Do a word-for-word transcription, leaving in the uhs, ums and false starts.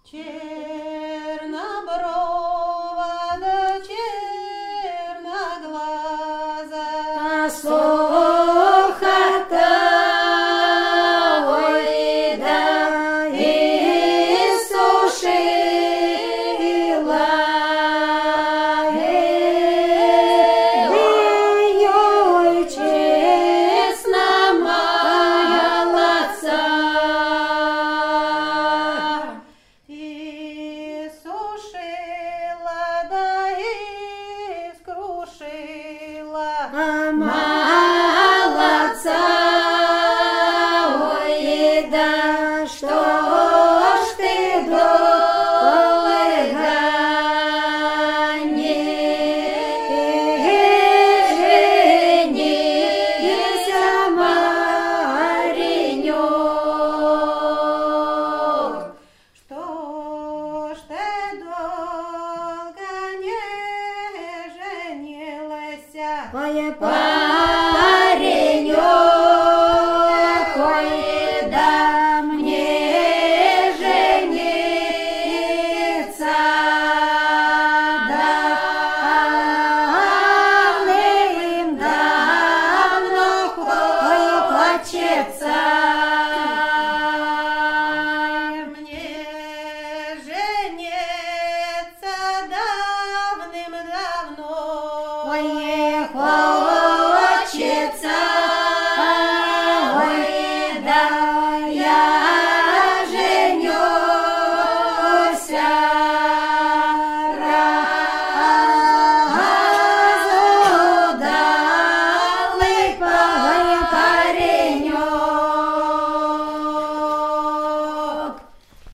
Черноброва да черноглаза, сухота, ой, да иссушила, ой, честно молодца. Иссушила да искрушила, молодца, ой, да что ж ты долго не женился, Маренек? что ж ты долго не женилася? Ой,